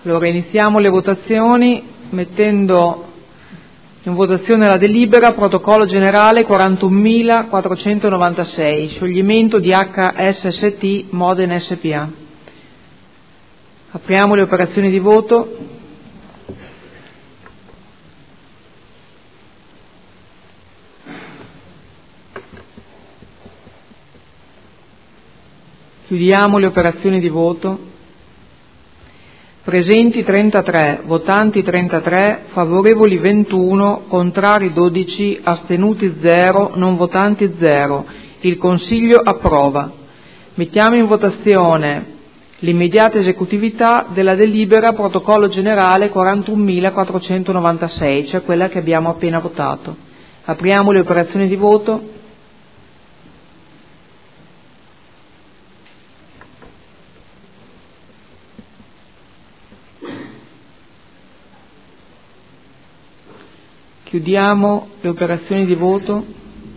Allora iniziamo le votazioni mettendo in votazione la delibera protocollo generale 41.496, scioglimento di HSST Modena SPA. Apriamo le operazioni di voto. Chiudiamo le operazioni di voto. Presenti 33, votanti 33, favorevoli 21, contrari 12, astenuti 0, non votanti 0. Il Consiglio approva. Mettiamo in votazione l'immediata esecutività della delibera protocollo generale 41.496, cioè quella che abbiamo appena votato. Apriamo le operazioni di voto. Chiudiamo le operazioni di voto.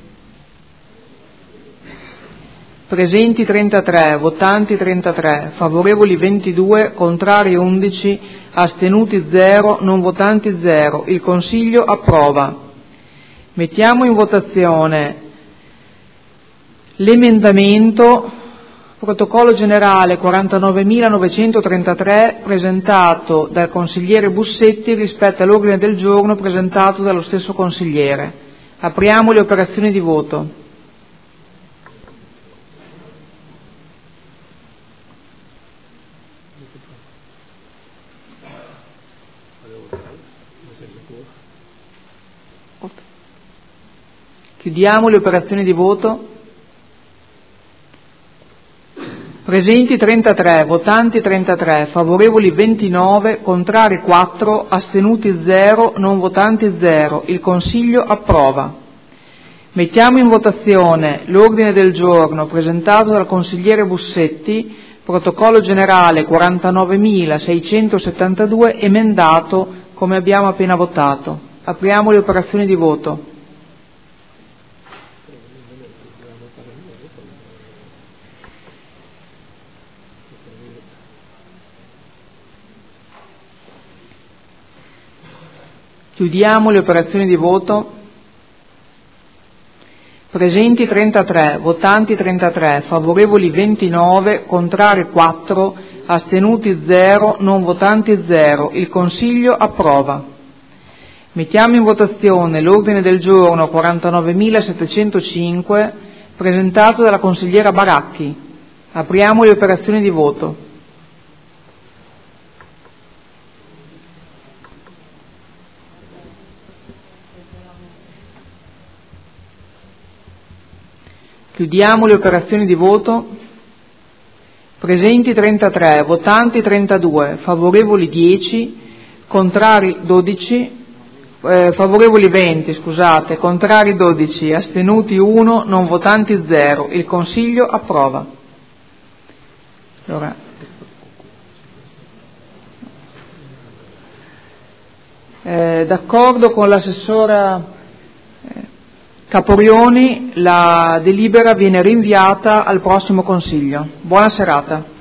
Presenti 33, votanti 33, favorevoli 22, contrari 11, astenuti 0, non votanti 0. Il Consiglio approva. Mettiamo in votazione l'emendamento protocollo generale 49.933 presentato dal consigliere Bussetti rispetto all'ordine del giorno presentato dallo stesso consigliere. Apriamo le operazioni di voto. Chiudiamo le operazioni di voto. Presenti 33, votanti 33, favorevoli 29, contrari 4, astenuti 0, non votanti 0. Il Consiglio approva. Mettiamo in votazione l'ordine del giorno presentato dal consigliere Bussetti, protocollo generale 49.672, emendato come abbiamo appena votato. Apriamo le operazioni di voto. Chiudiamo le operazioni di voto. Presenti 33, votanti 33, favorevoli 29, contrari 4, astenuti 0, non votanti 0. Il Consiglio approva. Mettiamo in votazione l'ordine del giorno 49.705 presentato dalla consigliera Baracchi. Apriamo le operazioni di voto. Chiudiamo le operazioni di voto. Presenti 33, votanti 32, favorevoli 10, contrari 12, favorevoli 20, scusate, contrari 12, astenuti 1, non votanti 0. Il Consiglio approva. Allora, d'accordo con l'assessora Caporioni, la delibera viene rinviata al prossimo Consiglio. Buona serata.